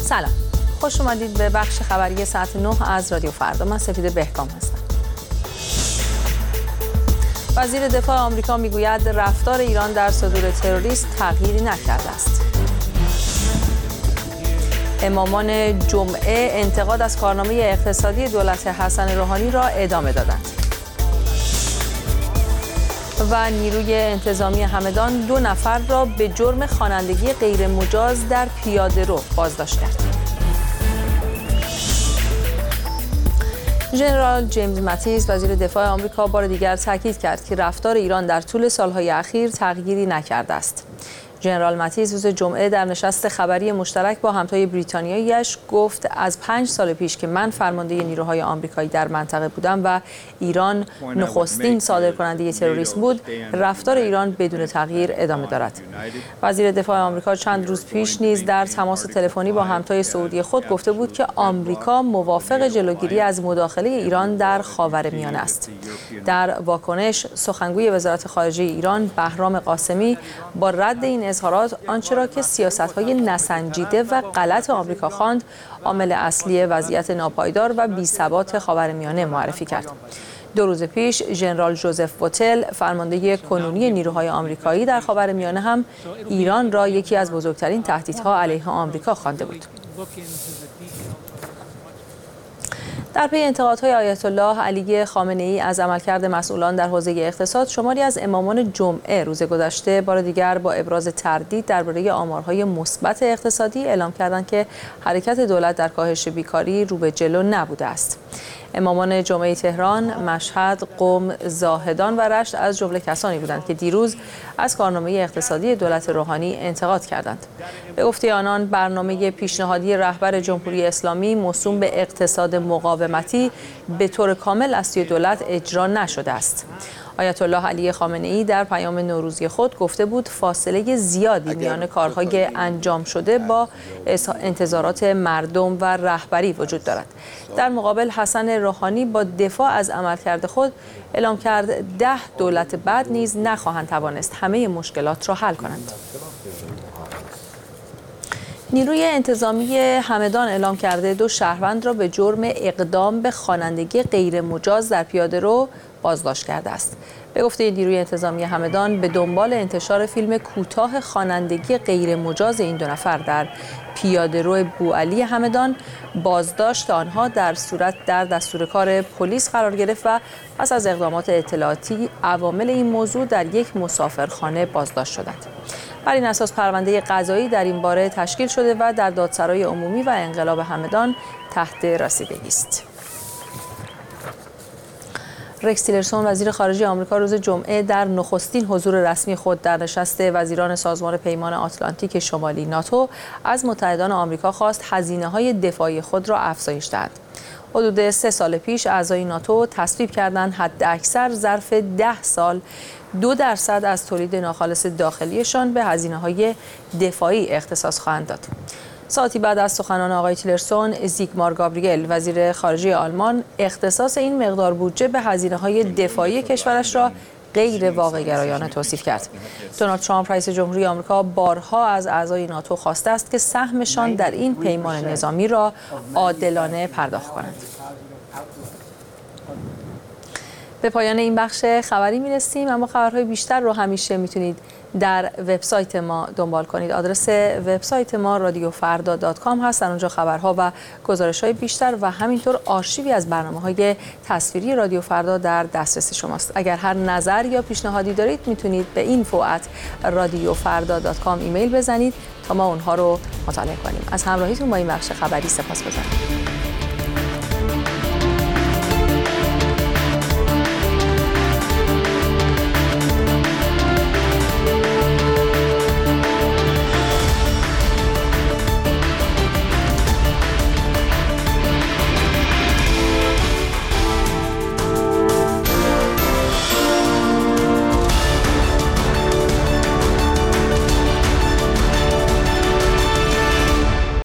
سلام، خوش اومدید به بخش خبری ساعت 9 از رادیو فردا. من سپید بهکام هستم. وزیر دفاع آمریکا میگوید رفتار ایران در صدور تروریست تغییری نکرده است. امامان جمعه انتقاد از کارنامه اقتصادی دولت حسن روحانی را ادامه دادند. و نیروی انتظامی همدان 2 نفر را به جرم خوانندگی غیرمجاز در پیاده‌رو بازداشت کرد. ژنرال جیمز ماتیس وزیر دفاع آمریکا بار دیگر تاکید کرد که رفتار ایران در طول سالهای اخیر تغییری نکرده است. ژنرال ماتیس روز جمعه در نشست خبری مشترک با همتای بریتانیایی‌اش گفت از 5 سال پیش که من فرمانده نیروهای آمریکایی در منطقه بودم و ایران نخستین صادرکننده تروریسم بود، رفتار ایران بدون تغییر ادامه دارد. وزیر دفاع آمریکا چند روز پیش نیز در تماس تلفنی با همتای سعودی خود گفته بود که آمریکا موافق جلوگیری از مداخله ایران در خاورمیانه است. در واکنش سخنگوی وزارت خارجه ایران بهرام قاسمی با رد این اظهارات آنچه را که سیاست‌های نسنجیده و غلط آمریکا خواند عامل اصلی وضعیت ناپایدار و بی‌ثبات خاورمیانه معرفی کرد. 2 روز پیش ژنرال ژوزف بوتل فرمانده کنونی نیروهای آمریکایی در خاورمیانه هم ایران را یکی از بزرگترین تهدیدها علیه آمریکا خوانده بود. در پی انتقادهای آیت الله علی خامنه‌ای از عملکرد مسئولان در حوزه اقتصاد، شماری از امامان جمعه روز گذشته بار دیگر با ابراز تردید درباره آمارهای مثبت اقتصادی اعلام کردند که حرکت دولت در کاهش بیکاری رو به جلو نبوده است. امامان جمعه تهران، مشهد، قم، زاهدان و رشت از جمله کسانی بودند که دیروز از کارنامه اقتصادی دولت روحانی انتقاد کردند. به گفته آنان برنامه پیشنهادی رهبر جمهوری اسلامی موسوم به اقتصاد مقاومتی به طور کامل از سوی دولت اجرا نشده است. آیت الله علی خامنه‌ای در پیام نوروزی خود گفته بود فاصله زیادی میان کارهای انجام شده با انتظارات مردم و رهبری وجود دارد. در مقابل حسن روحانی با دفاع از عملکرد خود اعلام کرد 10 دولت بعد نیز نخواهند توانست همه مشکلات را حل کنند. نیروی انتظامی همدان اعلام کرده 2 شهروند را به جرم اقدام به خوانندگی غیرمجاز در پیاده‌رو بازداشت کرده است. به گفته نیروی انتظامی همدان به دنبال انتشار فیلم کوتاه خوانندگی غیرمجاز این 2 نفر در پیاده‌رو بوعلی همدان، بازداشت آنها در دستور کار پلیس قرار گرفت و پس از اقدامات اطلاعاتی عوامل این موضوع در یک مسافرخانه بازداشت شدند. بر این اساس پرونده قضایی در این باره تشکیل شده و در دادسرای عمومی و انقلاب همدان تحت رسیدگی است. رکس تیلرسون وزیر خارجه آمریکا روز جمعه در نخستین حضور رسمی خود در نشست وزیران سازمان پیمان آتلانتیک شمالی ناتو از متحدان آمریکا خواست هزینه‌های دفاعی خود را افزایش دهند. حدود 3 سال پیش اعضای ناتو تصویب کردند حداکثر ظرف 10 سال 2% از تولید ناخالص داخلیشان به هزینه‌های دفاعی اختصاص خواهند داد. ساعتی بعد از سخنان آقای تیلرسون، زیگمار گابریل وزیر خارجه آلمان اختصاص این مقدار بودجه به هزینه‌های دفاعی کشورش را غیر واقع‌گرایانه توصیف کرد. دونالد ترامپ رئیس جمهوری آمریکا بارها از اعضای ناتو خواسته است که سهمشان در این پیمان نظامی را عادلانه پرداخت کنند. به پایان این بخش خبری می‌رسیم، اما خبرهای بیشتر رو همیشه میتونید در وبسایت ما دنبال کنید. آدرس وبسایت ما radiofrda.com هست. در اونجا خبرها و گزارش‌های بیشتر و همینطور آرشیوی از برنامه‌های تصویری رادیو فردا در دسترس شماست. اگر هر نظر یا پیشنهادی دارید میتونید به info@radiofrda.com ایمیل بزنید تا ما اونها رو مطالعه کنیم. از همراهیتون با این بخش خبری سپاسگزارم.